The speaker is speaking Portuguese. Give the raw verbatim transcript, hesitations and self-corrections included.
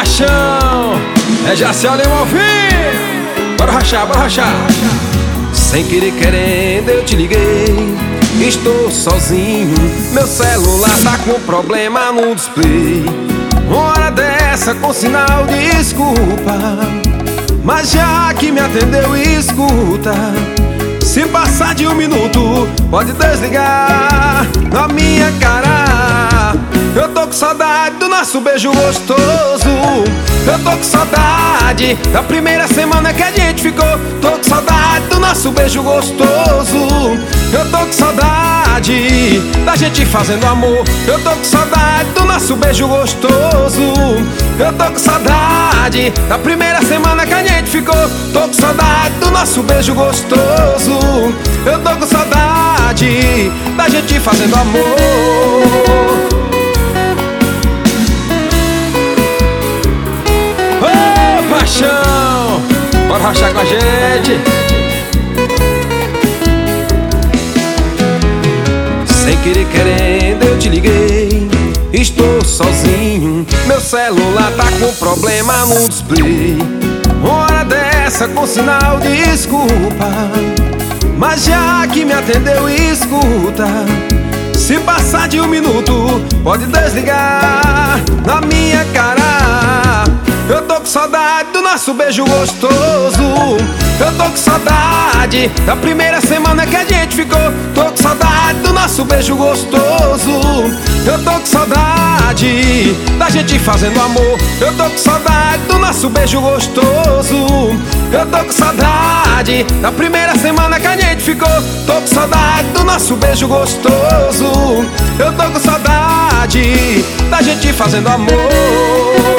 paixão, é Jaciel Lima ao vivo. Bora rachar, bora rachar. Sem querer querendo eu te liguei, estou sozinho, meu celular tá com problema no display. Uma hora dessa com sinal de desculpa, mas já que me atendeu, escuta. Se passar de um minuto, pode desligar na minha cara. Eu tô com saudade do nosso beijo gostoso. Eu tô com saudade da primeira semana que a gente ficou. Tô com saudade do nosso beijo gostoso. Eu tô com saudade da gente fazendo amor. Eu tô com saudade do nosso beijo gostoso. Eu tô com saudade da primeira semana que a gente ficou. Tô com saudade do nosso beijo gostoso. Eu tô com saudade da gente fazendo amor. Ô paixão, bora rachar com a gente. Sem querer querendo eu te liguei, estou sozinho, meu celular tá com problema no display. Uma hora dessa com sinal de desculpa, mas já que me atendeu, escuta. Se passar de um minuto, pode desligar na minha cara. Eu tô com saudade do nosso beijo gostoso. Eu tô com saudade da primeira semana que a gente ficou. Tô com saudade do nosso beijo gostoso. Eu tô com saudade da gente fazendo amor. Eu tô com saudade do nosso beijo gostoso. Eu tô com saudade da primeira semana que a gente ficou. Tô com saudade do nosso beijo gostoso. Eu tô com saudade da gente fazendo amor.